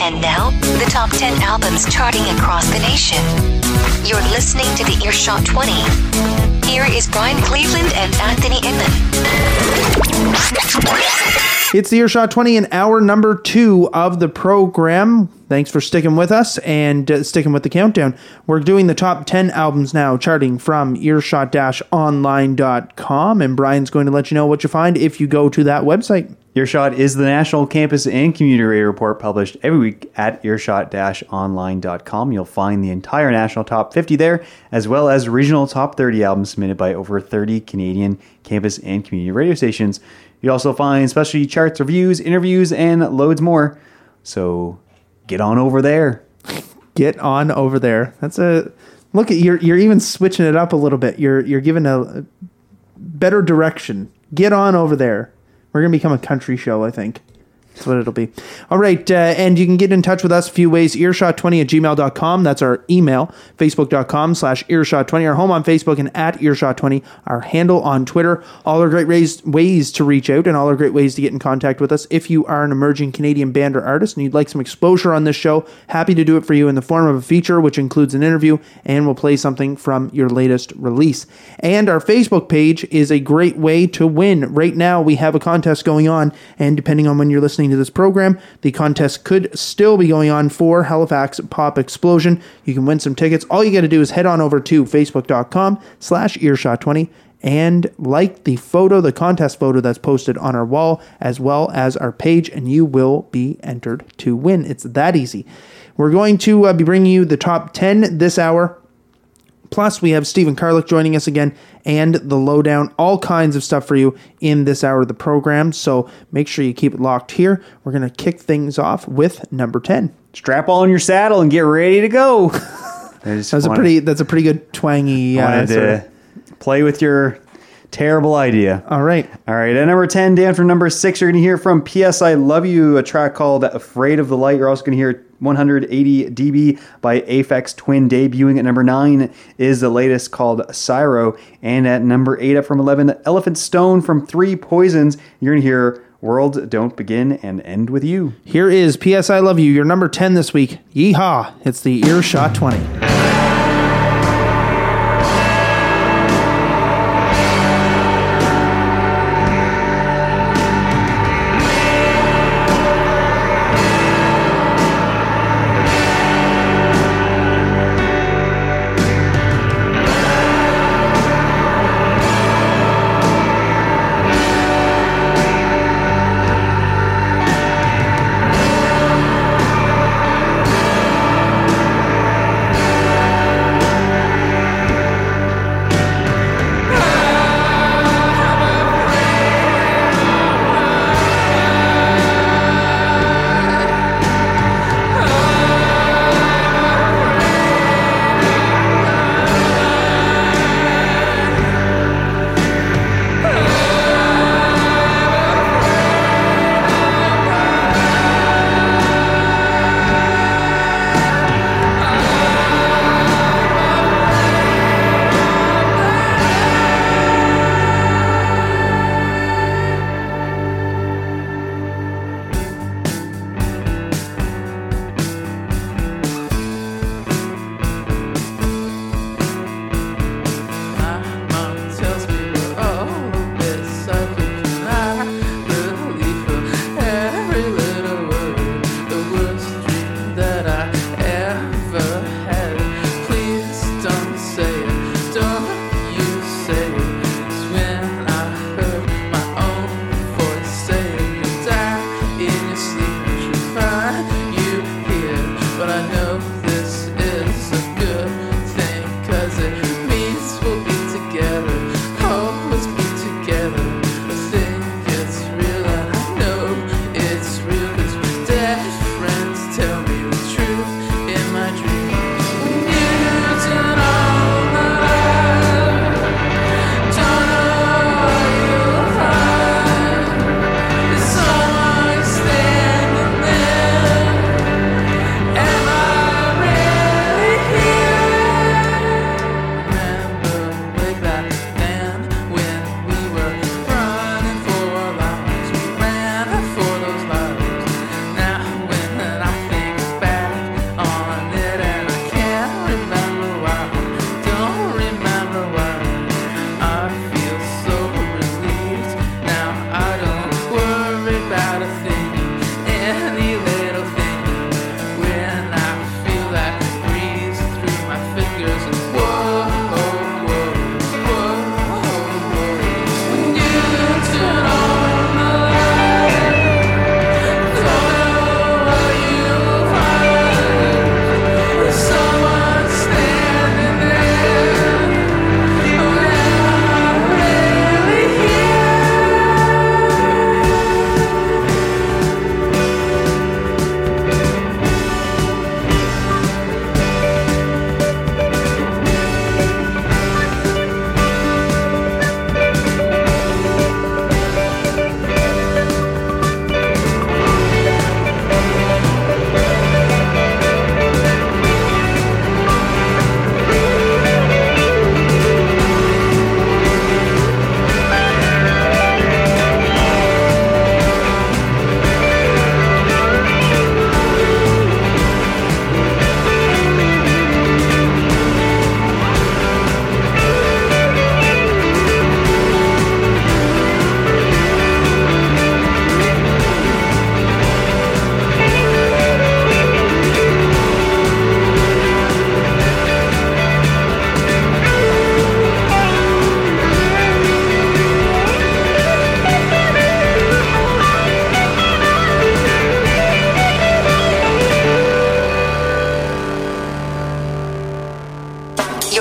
And now, the top 10 albums charting across the nation. You're listening to the Earshot 20. Here is Brian Cleveland and Anthony Inman. It's the Earshot 20 in hour number 2 of the program. Thanks for sticking with us and sticking with the countdown. We're doing the top 10 albums now, charting from earshot-online.com, and Brian's going to let you know what you find if you go to that website. Earshot is the national campus and community radio report published every week at earshot-online.com. You'll find the entire national top 50 there, as well as regional top 30 albums submitted by over 30 Canadian campus and community radio stations. You'll also find specialty charts, reviews, interviews, and loads more. So get on over there. Get on over there. That's a look at you're even switching it up a little bit. You're giving a better direction. Get on over there. We're going to become a country show, I think. That's what it'll be. All right, and you can get in touch with us a few ways. Earshot20@gmail.com. That's our email. Facebook.com/Earshot20. Our home on Facebook and at Earshot20. Our handle on Twitter. All are great ways to reach out and all are great ways to get in contact with us. If you are an emerging Canadian band or artist and you'd like some exposure on this show, happy to do it for you in the form of a feature, which includes an interview, and we'll play something from your latest release. And our Facebook page is a great way to win. Right now, we have a contest going on, and depending on when you're listening to this program, the contest could still be going on for Halifax Pop Explosion. You can win some tickets. All you got to do is head on over to facebook.com/earshot20 and like the photo, the contest photo that's posted on our wall, as well as our page, and you will be entered to win. It's that easy. We're going to be bringing you the top 10 this hour. Plus, we have Stephen Carlick joining us again and the lowdown, all kinds of stuff for you in this hour of the program. So make sure you keep it locked here. We're going to kick things off with number 10. Strap on your saddle and get ready to go. That's a pretty good twangy. Wanted to play with your terrible idea. All right. At number 10, Dan, from number 6, you're going to hear from P.S. I Love You, a track called Afraid of the Light. You're also going to hear 180 dB by Aphex Twin. Debuting at number 9 is the latest called Syro. And at number 8, up from 11, Elephant Stone from 3 Poisons. You're going to hear World Don't Begin and End With You. Here is P.S. I Love You, your number 10 this week. Yeehaw. It's the Earshot 20.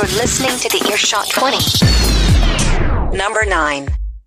You're listening to the Earshot 20. Number 9.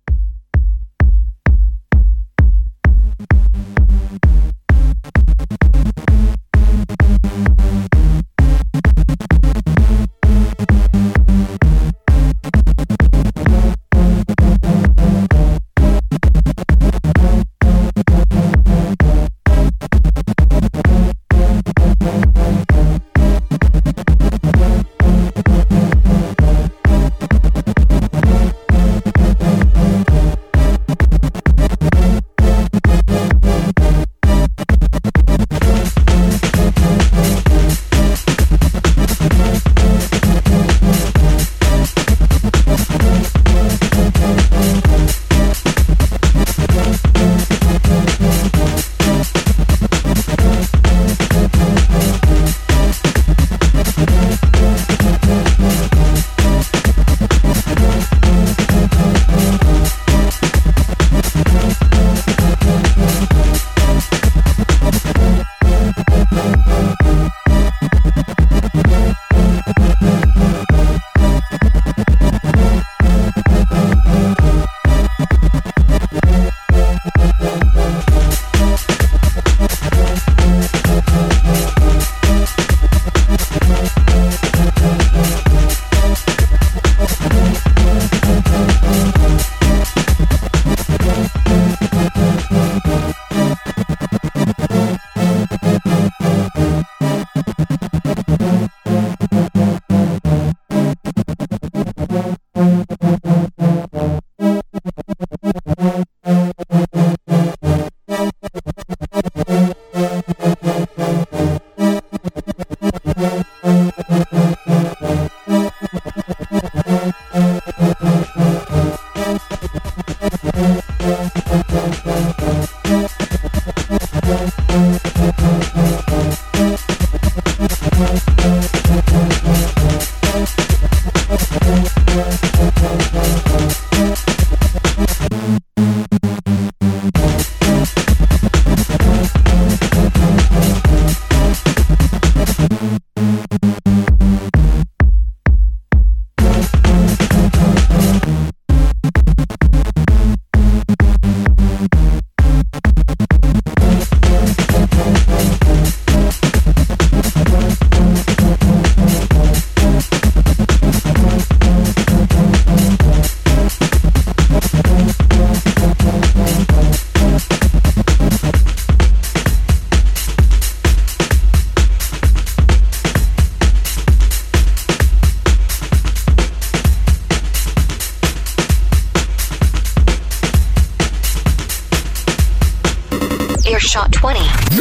Earshot 20.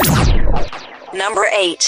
Number 8.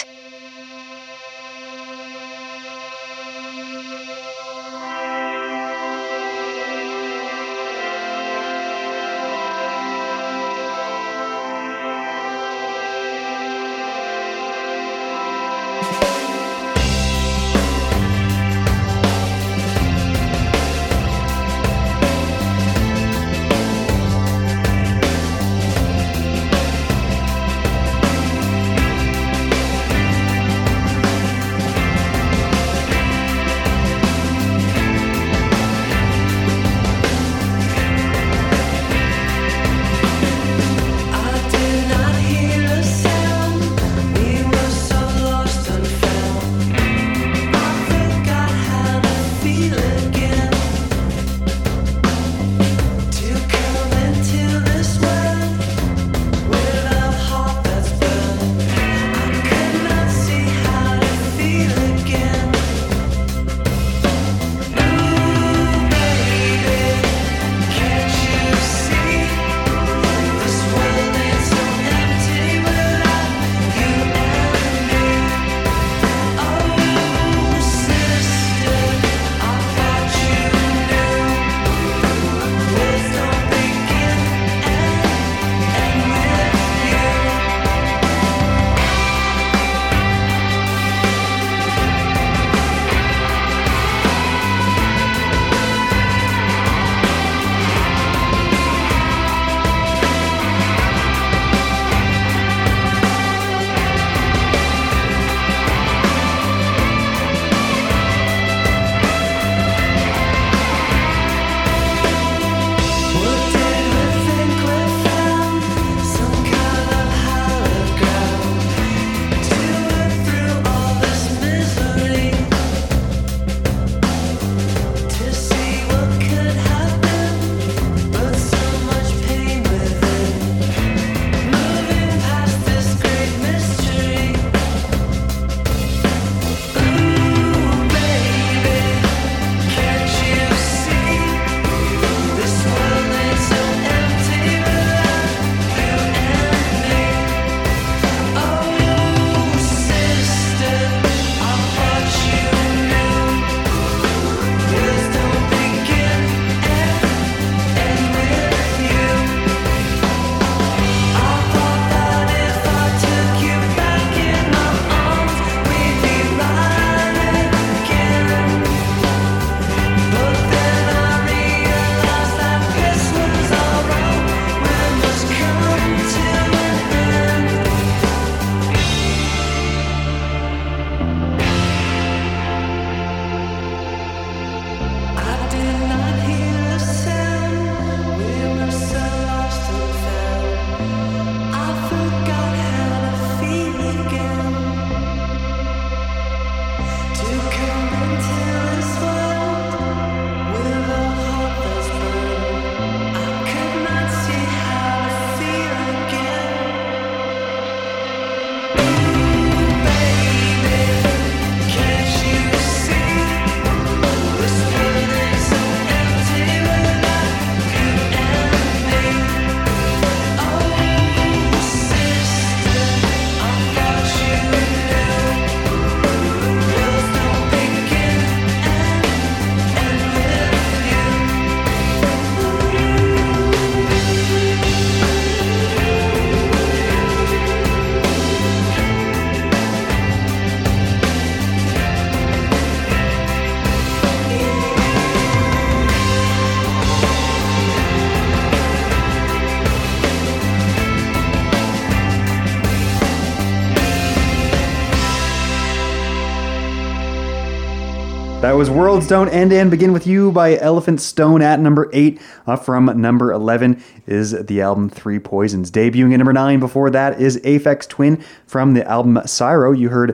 That was Worlds Don't End and Begin With You by Elephant Stone at number 8. Up from number 11 is the album Three Poisons. Debuting at number 9 before that is Aphex Twin from the album Cyro. You heard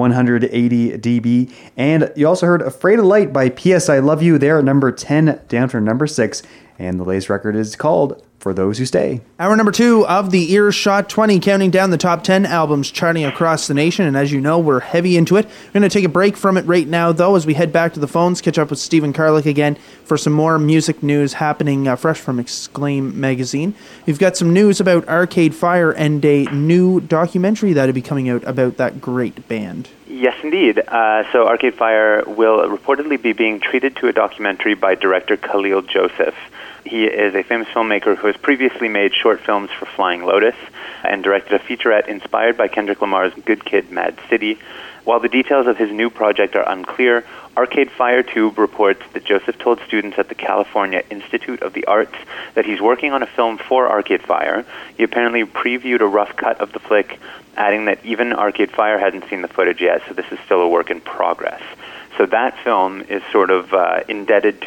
180 dB. And you also heard Afraid of Light by P.S. I Love You. They're at number 10, down from number 6. And the latest record is called For Those Who Stay. Hour number 2 of the Earshot 20, counting down the top 10 albums charting across the nation. And as you know, we're heavy into it. We're going to take a break from it right now, though, as we head back to the phones, catch up with Stephen Carlick again for some more music news happening fresh from Exclaim magazine. We've got some news about Arcade Fire and a new documentary that'll be coming out about that great band. Yes, indeed. So Arcade Fire will reportedly be being treated to a documentary by director Khalil Joseph. He is a famous filmmaker who has previously made short films for Flying Lotus and directed a featurette inspired by Kendrick Lamar's Good Kid, Mad City. While the details of his new project are unclear, Arcade Fire Tube reports that Joseph told students at the California Institute of the Arts that he's working on a film for Arcade Fire. He apparently previewed a rough cut of the flick, adding that even Arcade Fire hadn't seen the footage yet, so this is still a work in progress. So that film is sort of indebted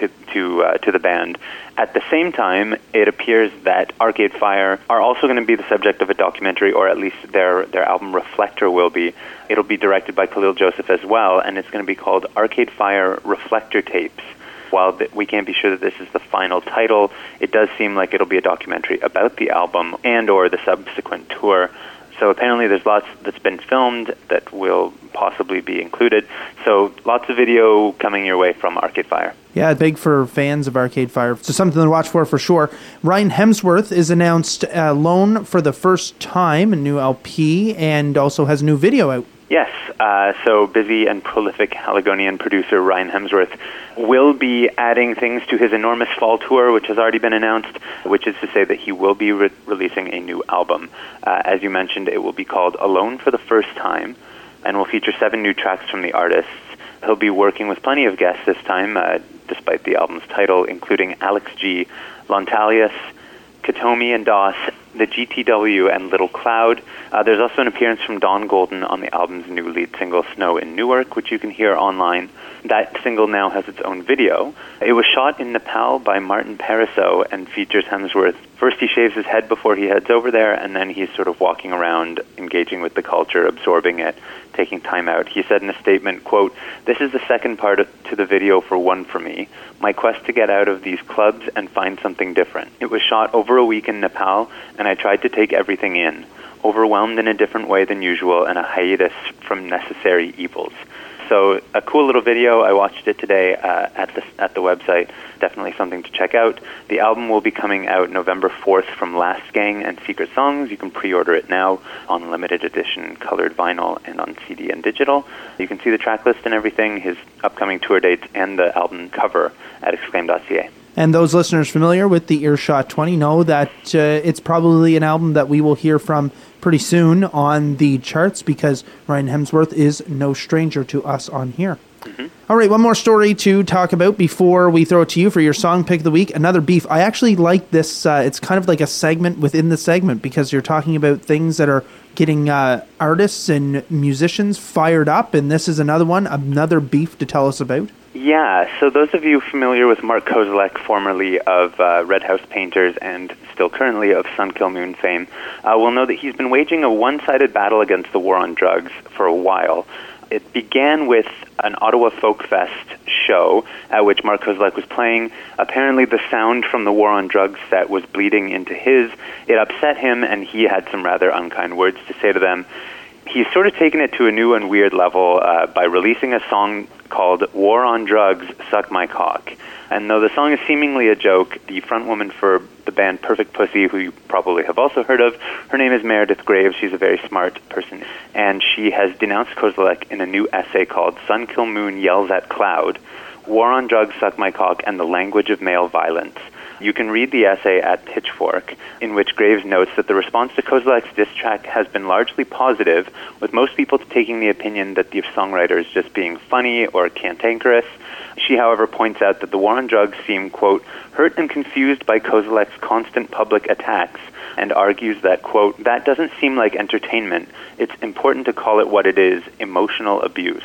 to the band. At the same time, it appears that Arcade Fire are also going to be the subject of a documentary, or at least their album Reflector will be. It'll be directed by Khalil Joseph as well, and it's going to be called Arcade Fire Reflector Tapes. While we can't be sure that this is the final title, it does seem like it'll be a documentary about the album and or the subsequent tour. So apparently there's lots that's been filmed that will possibly be included. So lots of video coming your way from Arcade Fire. Yeah, big for fans of Arcade Fire. So something to watch for sure. Ryan Hemsworth is announced alone for the first time, a new LP, and also has a new video out. Yes, so busy and prolific Haligonian producer Ryan Hemsworth will be adding things to his enormous fall tour, which has already been announced, which is to say that he will be releasing a new album. As you mentioned, it will be called Alone for the First Time, and will feature 7 new tracks from the artists. He'll be working with plenty of guests this time, despite the album's title, including Alex G, Lontalius, Katomi and Doss, the GTW, and Little Cloud. There's also an appearance from Don Golden on the album's new lead single, Snow in Newark, which you can hear online. That single now has its own video. It was shot in Nepal by Martin Pariseau and features Hemsworth. First he shaves his head before he heads over there, and then he's sort of walking around, engaging with the culture, absorbing it, taking time out. He said in a statement, quote, "This is the second part to the video for One For Me, my quest to get out of these clubs and find something different. It was shot over a week in Nepal, and I tried to take everything in, overwhelmed in a different way than usual, and a hiatus from necessary evils." So a cool little video. I watched it today at the website. Definitely something to check out. The album will be coming out November 4th from Last Gang and Secret Songs. You can pre-order it now on limited edition colored vinyl and on CD and digital. You can see the track list and everything, his upcoming tour dates, and the album cover at exclaim.ca. And those listeners familiar with the Earshot 20 know that it's probably an album that we will hear from pretty soon on the charts, because Ryan Hemsworth is no stranger to us on here. Mm-hmm. All right, one more story to talk about before we throw it to you for your song pick of the week. Another beef. I actually like this. It's kind of like a segment within the segment, because you're talking about things that are getting artists and musicians fired up, and this is another beef to tell us about. Yeah, so those of you familiar with Mark Kozelek, formerly of Red House Painters and still currently of Sun Kill Moon fame, will know that he's been waging a one-sided battle against the war on drugs for a while. It began with an Ottawa Folk Fest show at which Mark Kozelek was playing. Apparently the sound from the War on Drugs set was bleeding into his. It upset him, and he had some rather unkind words to say to them. He's sort of taken it to a new and weird level by releasing a song called War on Drugs, Suck My Cock. And though the song is seemingly a joke, the frontwoman for the band Perfect Pussy, who you probably have also heard of, her name is Meredith Graves. She's a very smart person. And she has denounced Kozelek in a new essay called Sun Kill Moon Yells at Cloud, War on Drugs, Suck My Cock, and the Language of Male Violence. You can read the essay at Pitchfork, in which Graves notes that the response to Kozelek's diss track has been largely positive, with most people taking the opinion that the songwriter is just being funny or cantankerous. She, however, points out that the war on drugs seem, quote, hurt and confused by Kozelek's constant public attacks, and argues that, quote, that doesn't seem like entertainment. It's important to call it what it is, emotional abuse.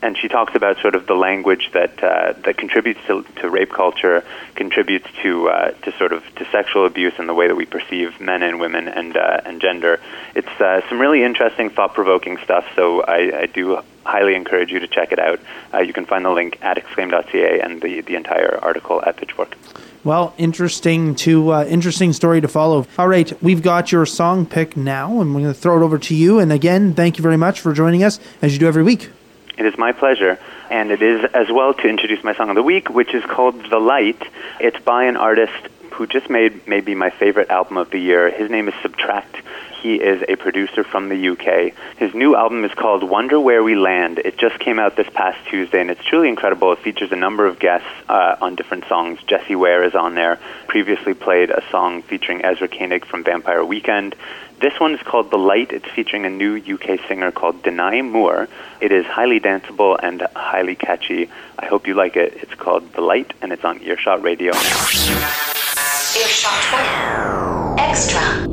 and she talks about sort of the language that contributes to rape culture, contributes to sort of to sexual abuse and the way that we perceive men and women and gender. It's some really interesting, thought-provoking stuff. So I do highly encourage you to check it out. You can find the link at exclaim.ca and the entire article at Pitchfork. Well, interesting story to follow. All right, we've got your song pick now, and we're going to throw it over to you. And again, thank you very much for joining us, as you do every week. It is my pleasure, and it is as well to introduce my song of the week, which is called The Light. It's by an artist who just made maybe my favorite album of the year. His name is Subtract. He is a producer from the UK. His new album is called Wonder Where We Land. It just came out this past Tuesday, and it's truly incredible. It features a number of guests on different songs. Jessie Ware is on there. Previously played a song featuring Ezra Koenig from Vampire Weekend. This one is called The Light. It's featuring a new UK singer called Denai Moore. It is highly danceable and highly catchy. I hope you like it. It's called The Light, and it's on Earshot Radio. Earshot 20 Extra.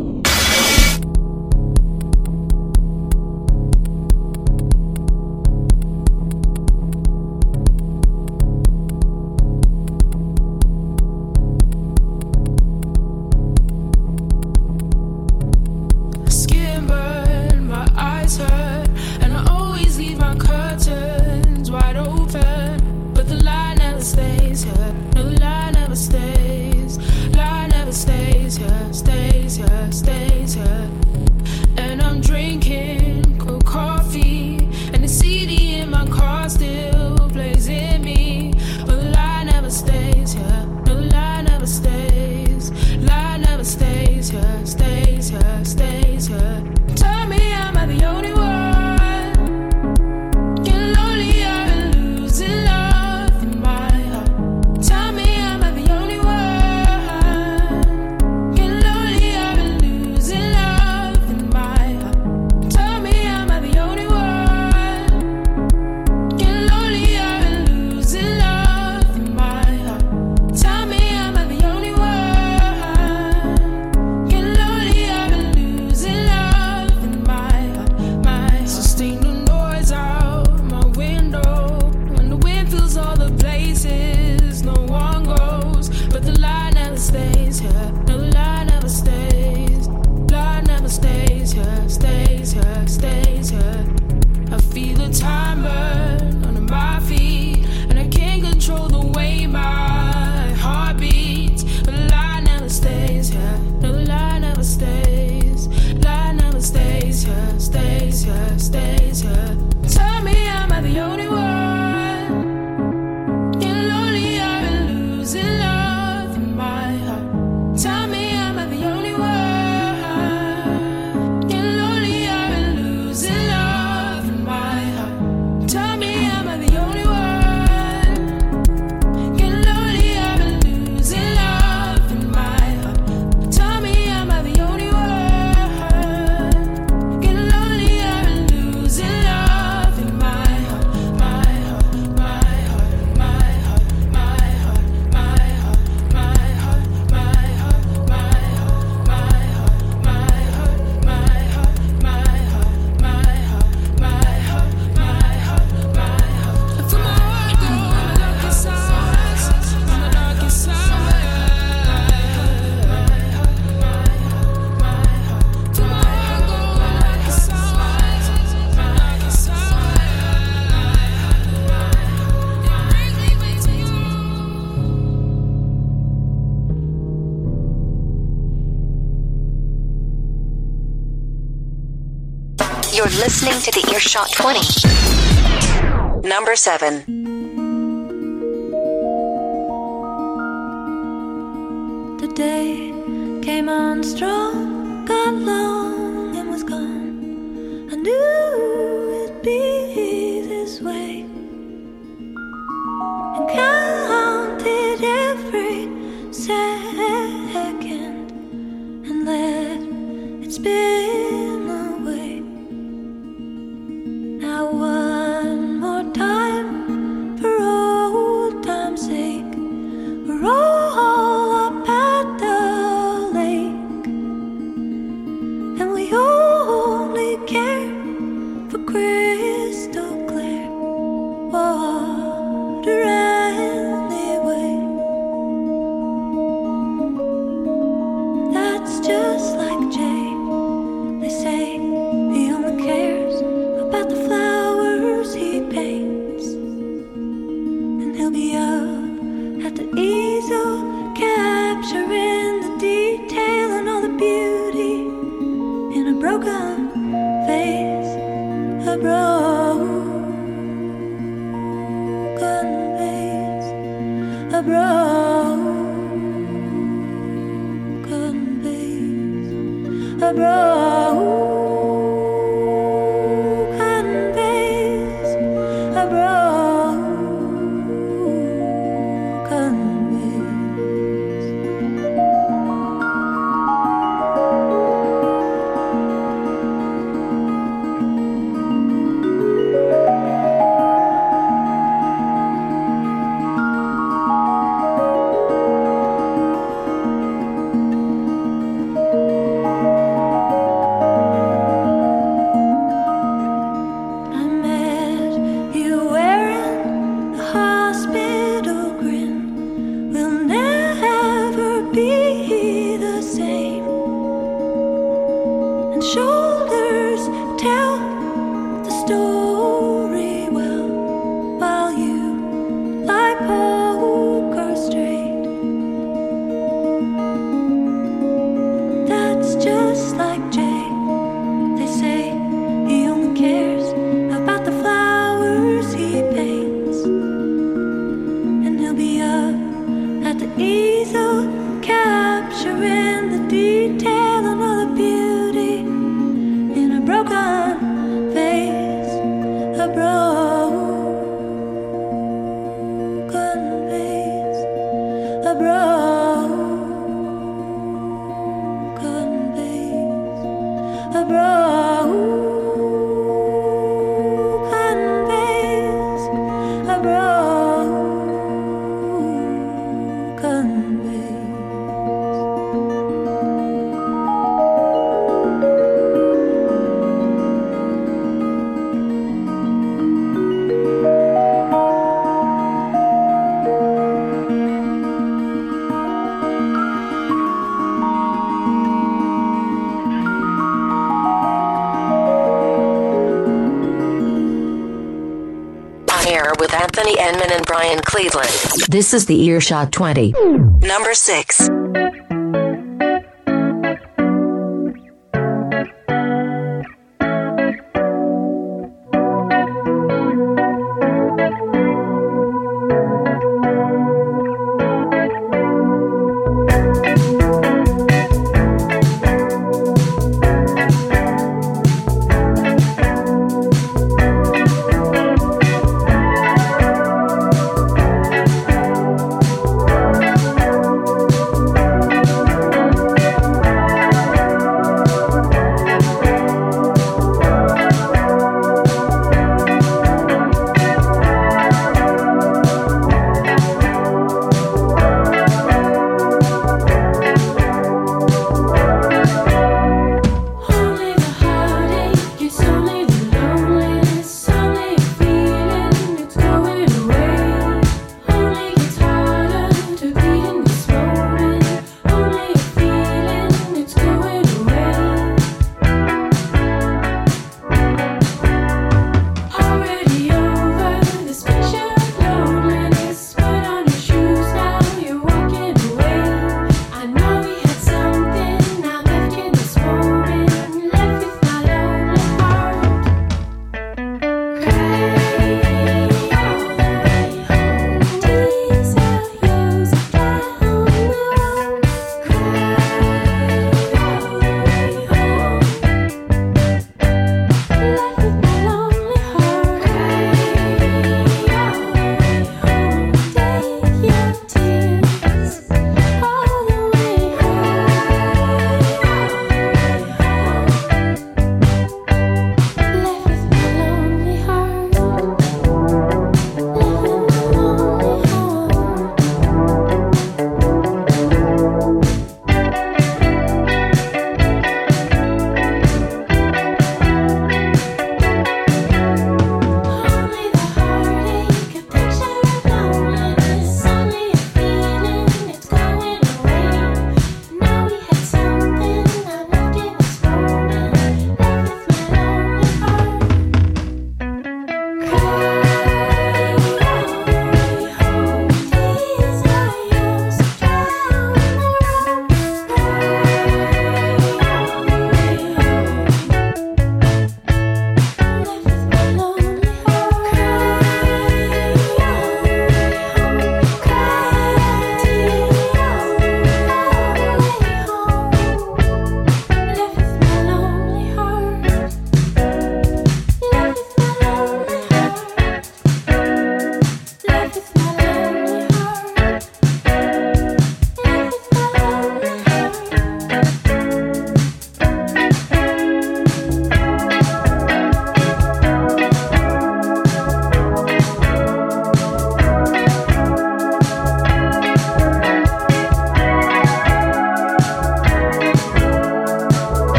You're listening to the Earshot 20. Number 7. The day came on strong, got long and was gone. I knew it'd be this way, and counted every second and let it spin away. Now one more time, for old time's sake, we're all up at the lake, and we only care a broken vase, a broken vase, a broken vase, a broken vase. I met you wearing a hospital grin. We'll never be the same. And shoulders tell the story well, while you lie poker straight. That's just like Jay. They say he only cares about the flowers he paints, and he'll be up at the easel, capturing the detail and all the beauty in a broken vase, a broken vase, a broken vase, a broken vase, a broken vase. On air with Anthony Enman and Brian Cleveland. This is the Earshot 20. Number 6.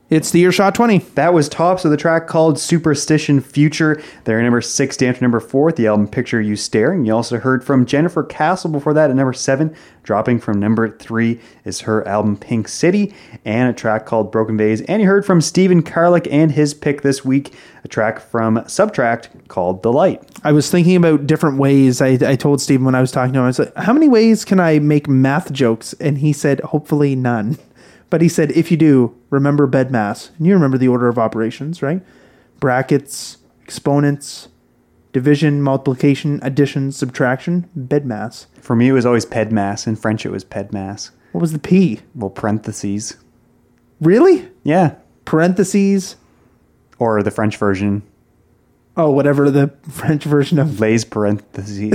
It's the Earshot 20. That was tops of the track called Superstition Future. They're number 6 down to number 4 at the album Picture You Staring. You also heard from Jennifer Castle before that at number 7. Dropping from number 3 is her album Pink City and a track called Broken Vase. And you heard from Stephen Karlik and his pick this week, a track from Subtract called The Light. I was thinking about different ways. I told Stephen when I was talking to him, I was like, how many ways can I make math jokes? And he said, hopefully none. But he said, if you do, remember BEDMAS. And you remember the order of operations, right? Brackets, exponents, division, multiplication, addition, subtraction, BEDMAS. For me, it was always PEDMAS. In French, it was PEDMAS. What was the P? Well, parentheses. Really? Yeah. Parentheses? Or the French version. Oh, whatever the French version of... Les parentheses.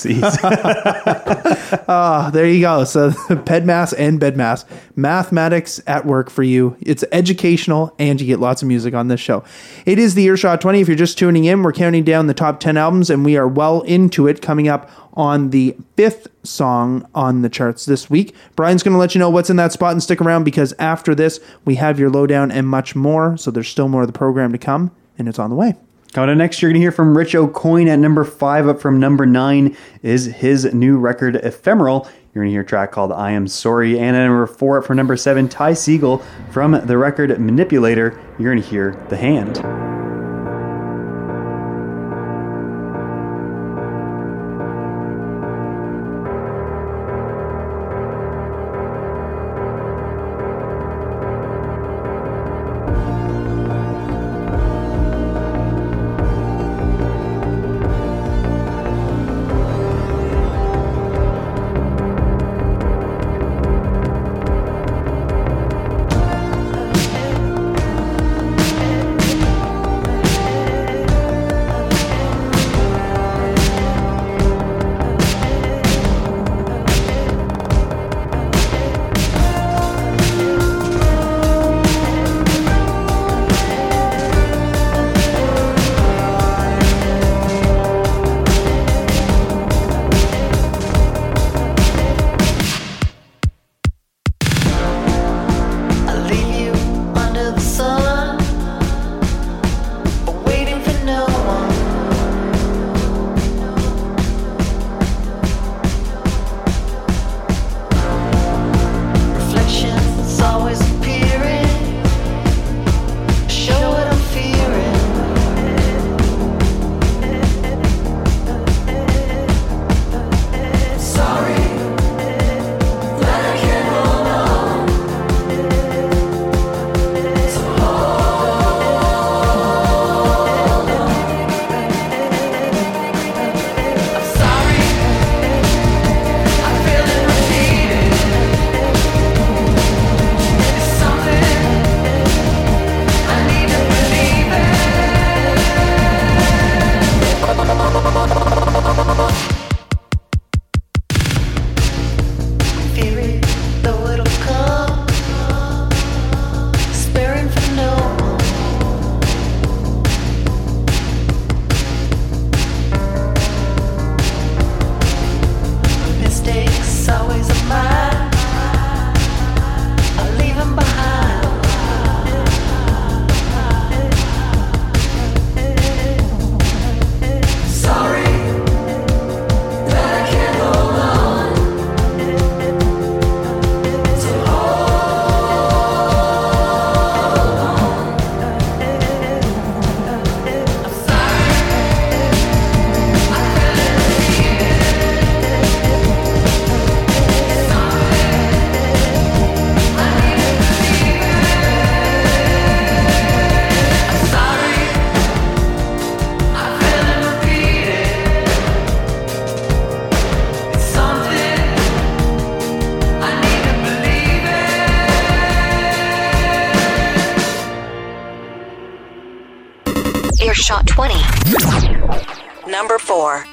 There you go. So PEDMAS and BEDMAS. Mathematics at work for you. It's educational and you get lots of music on this show. It is the Earshot 20. If you're just tuning in, we're counting down the top 10 albums and we are well into it, coming up on the 5th song on the charts this week. Brian's going to let you know what's in that spot and stick around because after this, we have your lowdown and much more. So there's still more of the program to come and it's on the way. Coming up next, you're going to hear from Rich O'Coin at number 5. Up from number 9 is his new record, Ephemeral. You're going to hear a track called I Am Sorry. And at number 4, up from number 7, Ty Segall from the record Manipulator. You're going to hear The Hand. Earshot 20. Number 4.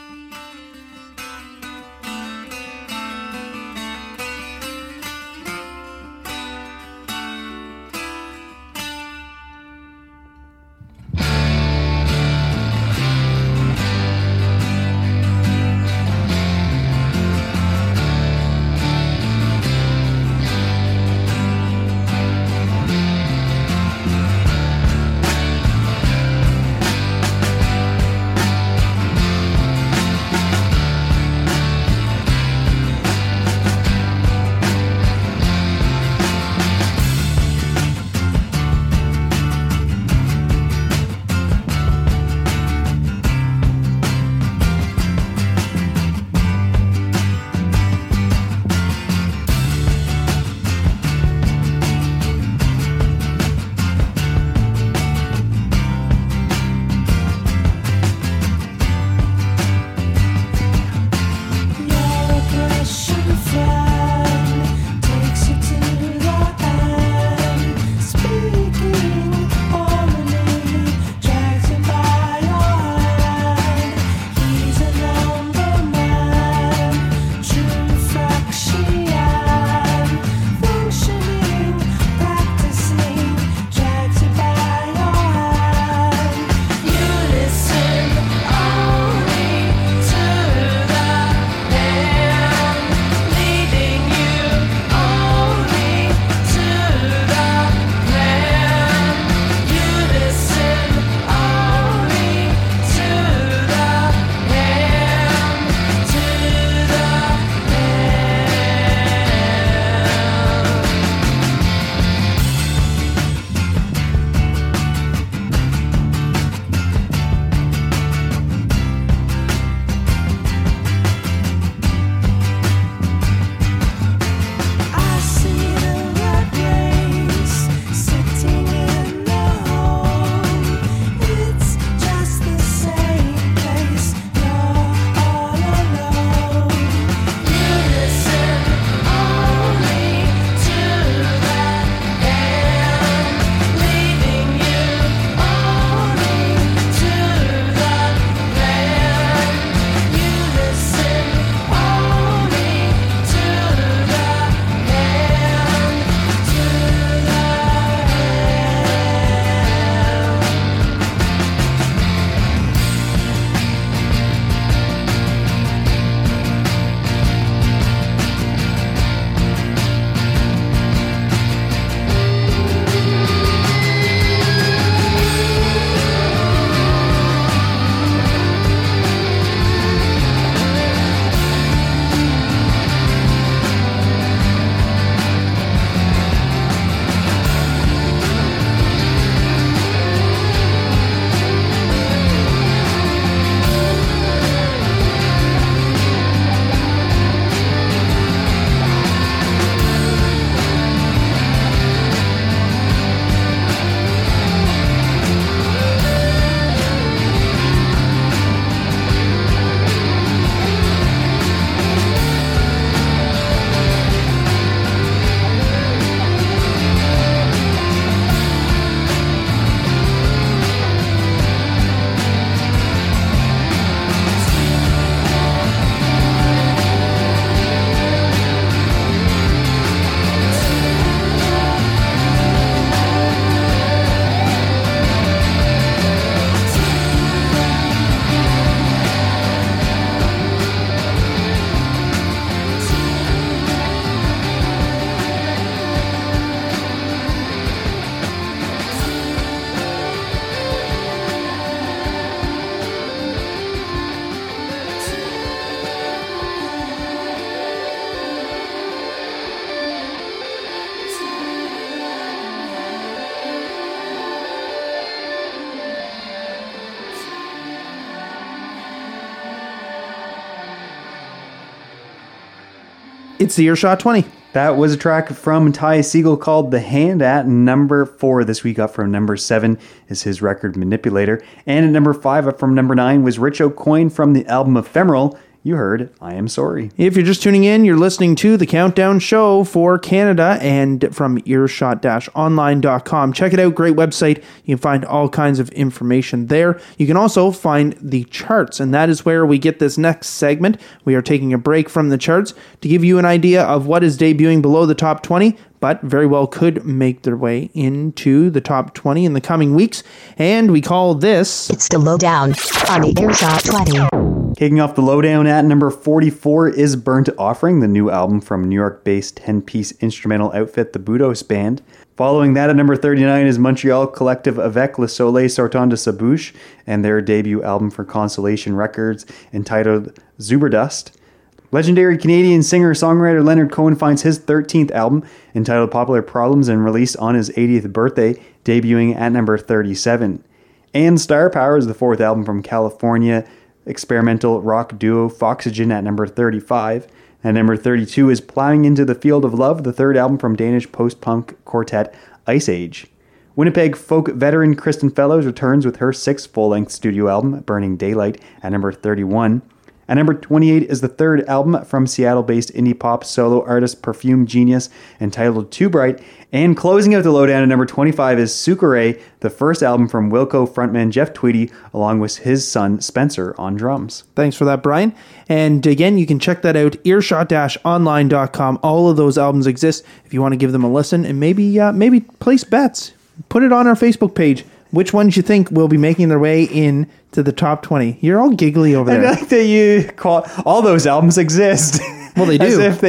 It's the Earshot 20. That was a track from Ty Segall called The Hand at number 4. This week up from number 7 is his record Manipulator. And at number 5 up from number 9 was Rich O'Coin from the album Ephemeral. You heard I Am Sorry. If you're just tuning in, you're listening to the Countdown Show for Canada and from earshot-online.com. Check it out, great website. You can find all kinds of information there. You can also find the charts, and that is where we get this next segment. We are taking a break from the charts to give you an idea of what is debuting below the top 20, but very well could make their way into the top 20 in the coming weeks. And we call this... It's the Lowdown on the Earshot 20. Kicking off the Lowdown at number 44 is Burnt Offering, the new album from New York-based 10-piece instrumental outfit The Budos Band. Following that at number 39 is Montreal collective Avec le Soleil Sortant de sa Bouche and their debut album for Constellation Records entitled Zuberdust. Legendary Canadian singer-songwriter Leonard Cohen finds his 13th album, entitled Popular Problems and released on his 80th birthday, debuting at number 37. And Star Power is the 4th album from California experimental rock duo Foxygen at number 35. At number 32 is Plowing into the Field of Love, the 3rd album from Danish post-punk quartet Ice Age. Winnipeg folk veteran Kristen Fellows returns with her 6th full-length studio album, Burning Daylight, at number 31. At number 28 is the 3rd album from Seattle-based indie pop solo artist Perfume Genius, entitled Too Bright. And closing out the Lowdown at number 25 is Sucre, the 1st album from Wilco frontman Jeff Tweedy, along with his son Spencer on drums. Thanks for that, Brian. And again, you can check that out, earshot-online.com. All of those albums exist if you want to give them a listen and maybe place bets. Put it on our Facebook page. Which ones you think will be making their way in to the top 20? You're all giggly over there. I like that you call all those albums exist. Well, they do.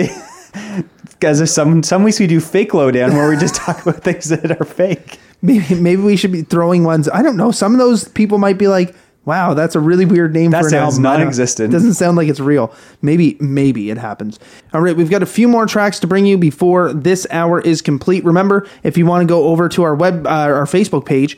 As if some weeks we do fake Lowdown where we just talk about things that are fake. Maybe we should be throwing ones. I don't know. Some of those people might be like, wow, that's a really weird name for an album. That sounds non-existent. Doesn't sound like it's real. Maybe it happens. All right, we've got a few more tracks to bring you before this hour is complete. Remember, if you want to go over to our our Facebook page,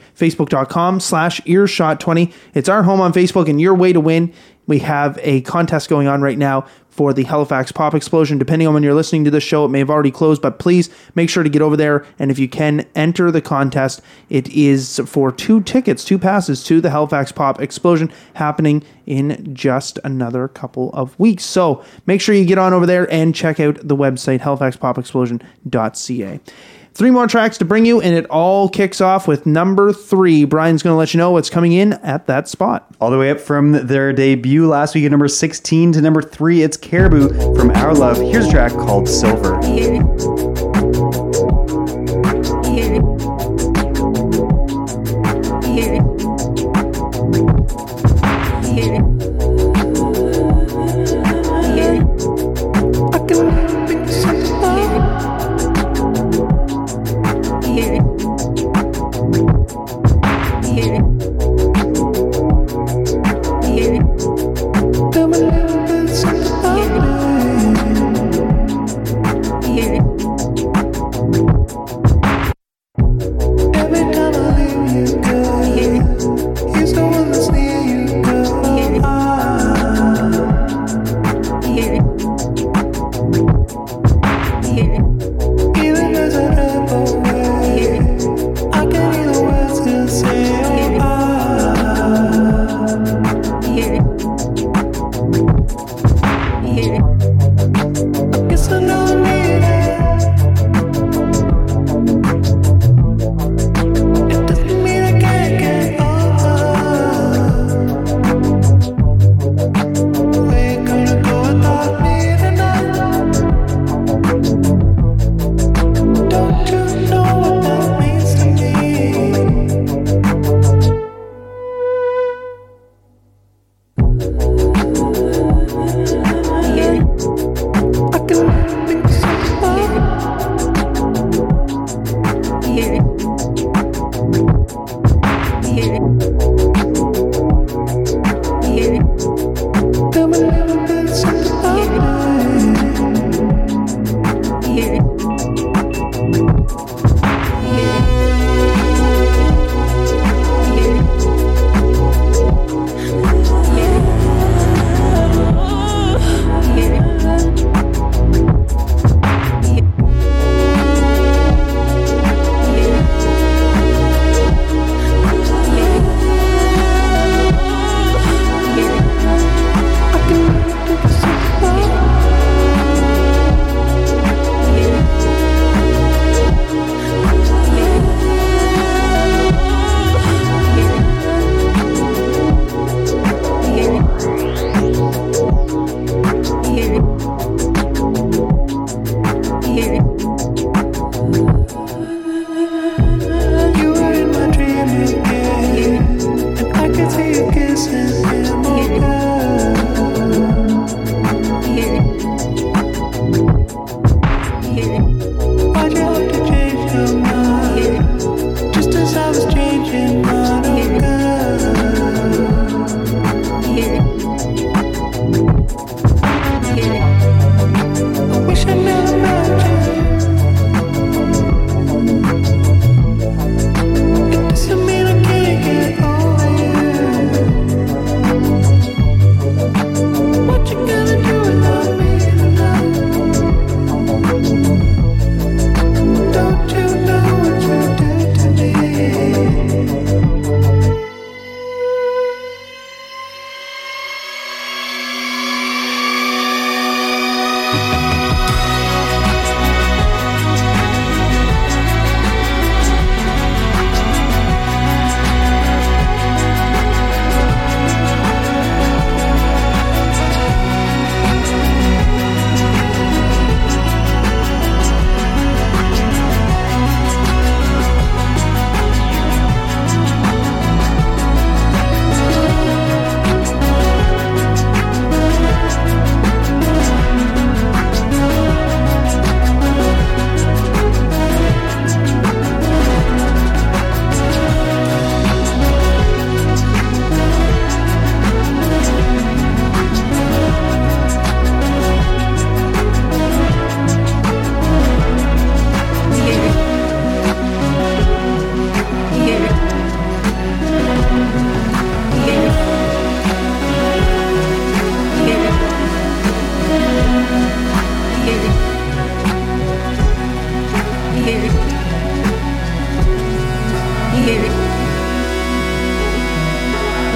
facebook.com/earshot20. It's our home on Facebook and your way to win. We have a contest going on right now for the Halifax Pop Explosion. Depending on when you're listening to this show, it may have already closed, but please make sure to get over there. And if you can, enter the contest. It is for 2 passes to the Halifax Pop Explosion, happening in just another couple of weeks. So make sure you get on over there and check out the website, halifaxpopexplosion.ca. 3 more tracks to bring you, and it all kicks off with number 3. Brian's going to let you know what's coming in at that spot. All the way up from their debut last week at number 16 to number 3, it's Caribou from Our Love. Here's a track called Silver.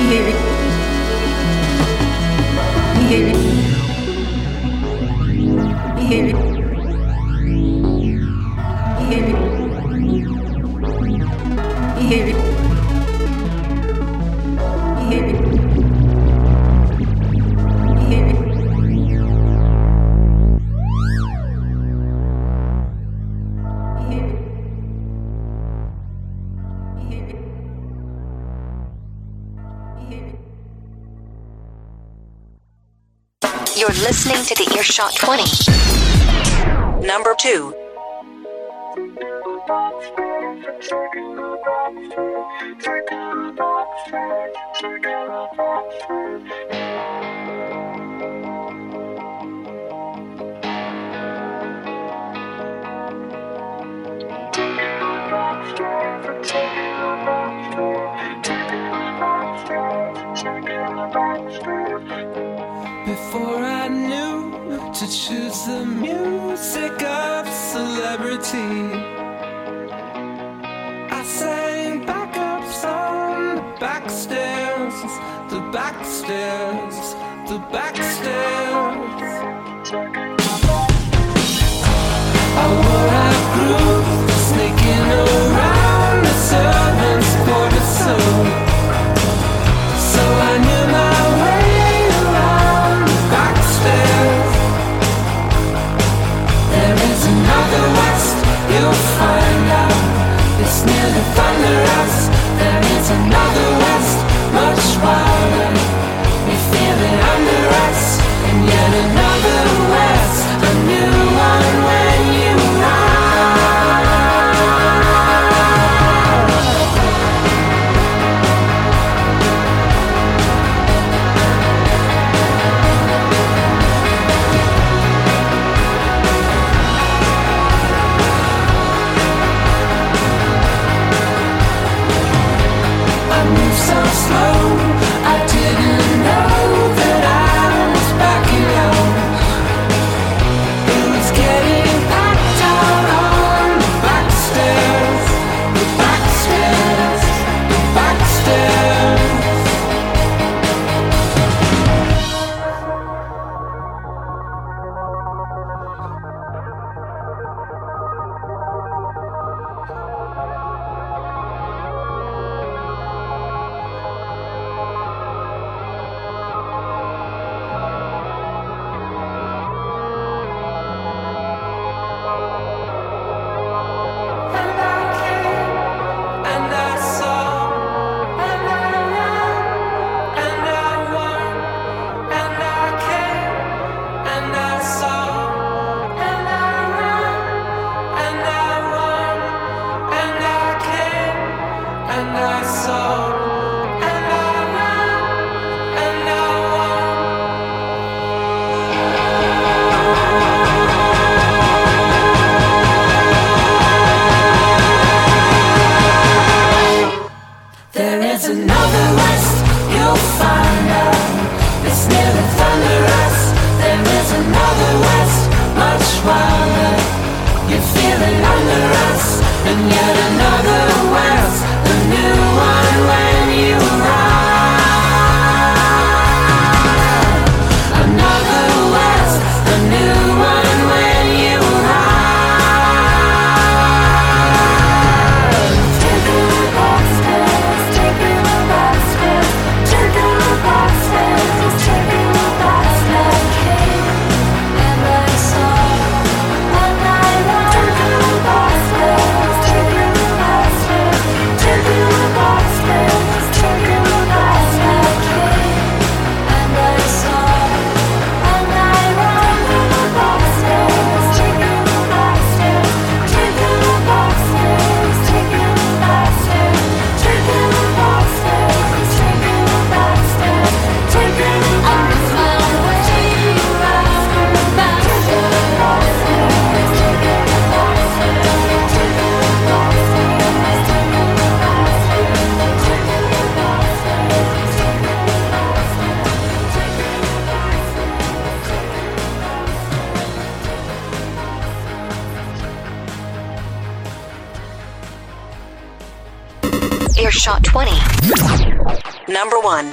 You're listening to the Earshot 20. Number 2. Before I knew to choose the music of celebrity, I sang backups on the backstairs, the backstairs, the backstairs. I wore out grooves, sneaking around the servants' quarters, so I knew my way. There is another west, you'll find out. It's near the thunderous. There is another west, much wilder. We feel it under us, and yet another west, a new one when you so slow, I didn't know that I was backing out. It was getting packed out on the backstairs, the backstairs, the backstairs. Earshot 20. Number 1.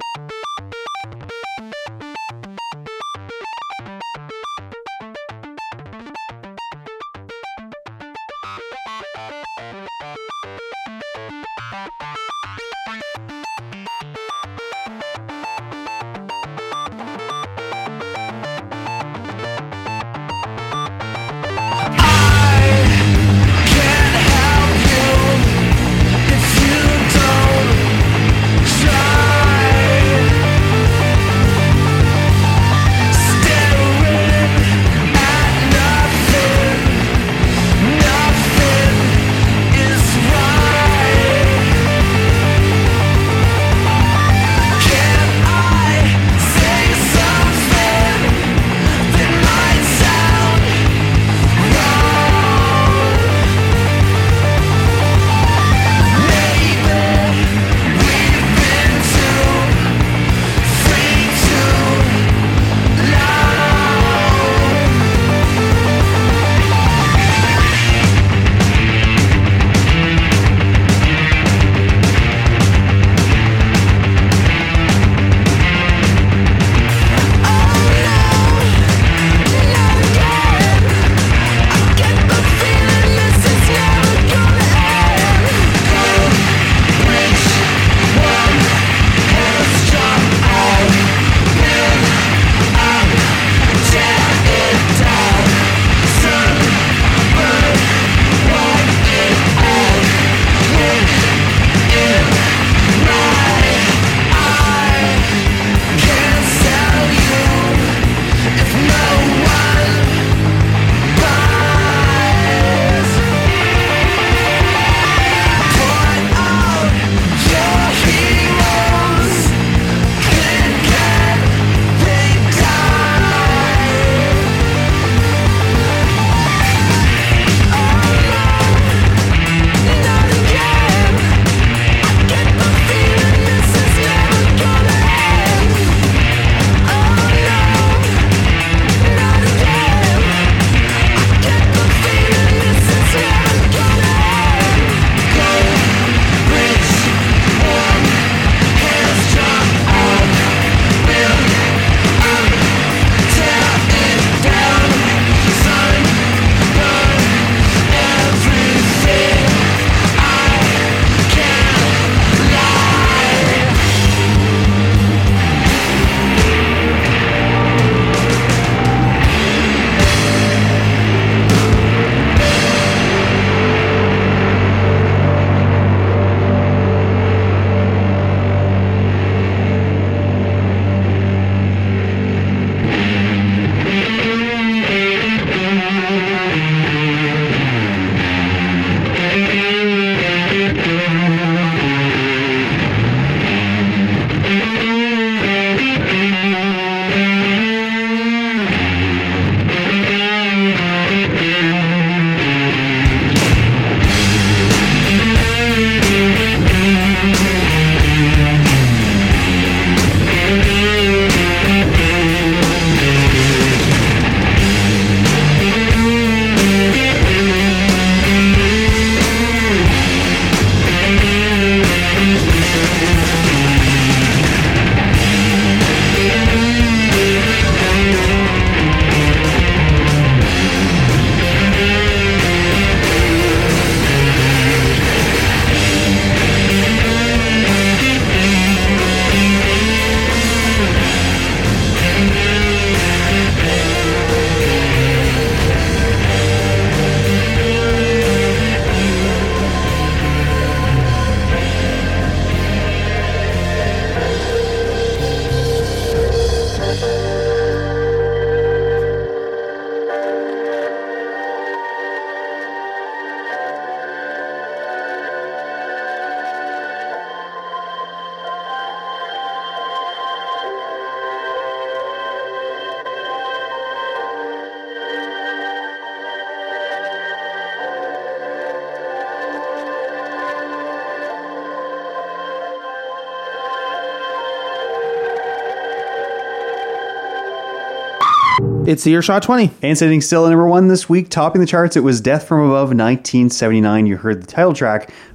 It's the Earshot 20. And sitting still at number 1 this week, topping the charts, it was Death from Above 1979. You heard the title track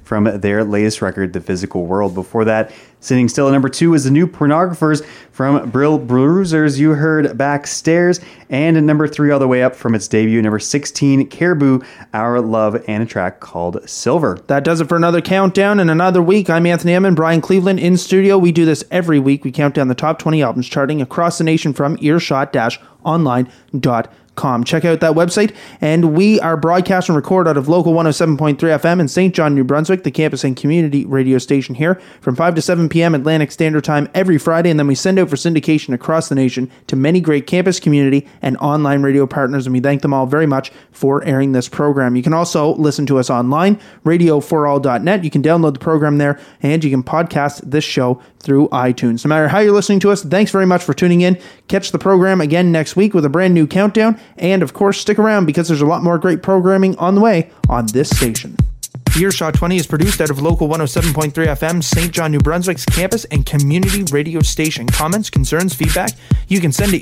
from their latest record, The Physical World. Before that, sitting still at number 2 is the new Pornographers from Brill Bruisers. You heard Backstairs. And at number 3 all the way up from its debut, number 16, Caribou, Our Love, and a track called Silver. That does it for another countdown and another week. I'm Anthony Emmon, Brian Cleveland in studio. We do this every week. We count down the top 20 albums charting across the nation from earshot-online.com. Check out that website. And we are broadcast and record out of local 107.3 FM in St. John, New Brunswick, the campus and community radio station here from 5 to 7 p.m. Atlantic Standard Time every Friday. And then we send out for syndication across the nation to many great campus, community, and online radio partners. And we thank them all very much for airing this program. You can also listen to us online, radioforall.net. You can download the program there, and you can podcast this show through iTunes. No matter how you're listening to us, thanks very much for tuning in. Catch the program again next week with a brand new countdown. And of course, stick around because there's a lot more great programming on the way on this station. Earshot 20 is produced out of local 107.3 FM, St. John, New Brunswick's campus and community radio station. Comments, concerns, feedback, you can send to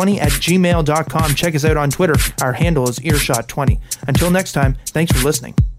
earshot20@gmail.com. Check us out on Twitter. Our handle is earshot20. Until next time, thanks for listening.